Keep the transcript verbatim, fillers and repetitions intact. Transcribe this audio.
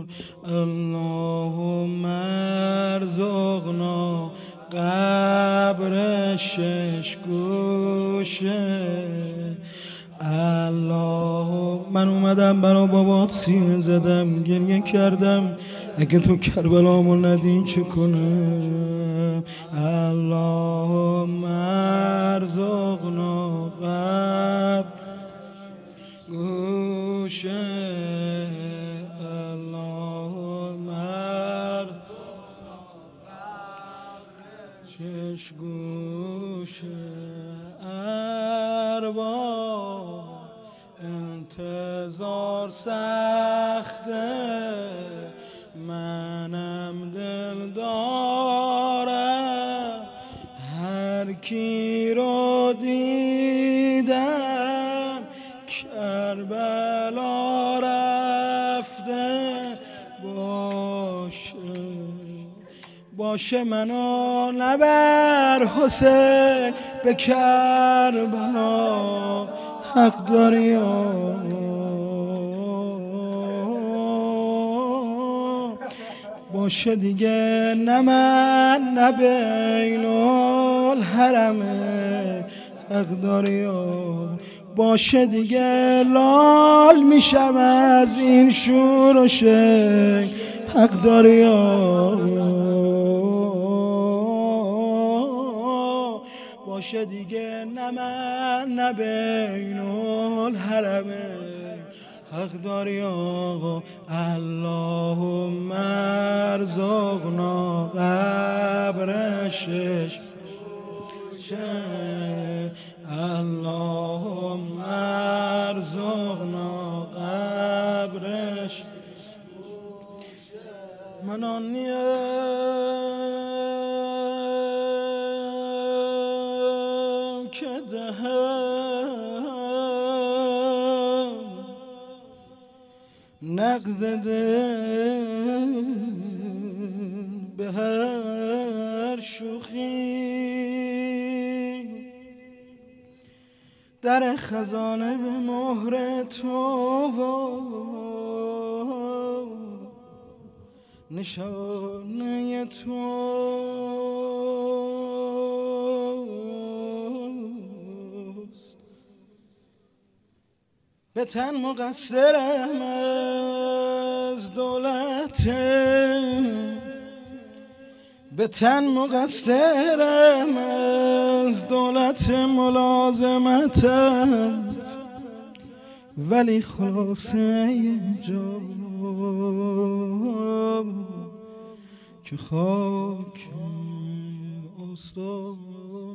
اللهم ارزقنا قبر شش گوشه. الله من اومدم برا بابات سینه زدم، گریه کردم اگه تو کربلامو ندی چه کنم. اللهم ارزقنا قبر گوشه. اللهم شش گوشه. ارباب انتظار سخته، منم دل دارم هر کی رو دیدم کربلا رفته باشه. باشه منو نبر حسین به کربلا، حق داری باشه دیگه، نه من نه بین الحرمه، حق داری باشه دیگه، لال میشم از این شور و شنگ، حق داری باشه دیگه، نه من نه بین الحرمه، حق داری آقا. اللهم ارزقنا قبر شش گوشه. اللهم ارزقنا قبر شش گوشه. من آنیم که دهم نقد دل به هر شوخی، در خزانه به مهر تو نشانه توست. به تن مقصرم از دولت، به تن مقصرم از دولت ملازمتت، ولی خلاصه جا که خاک استاد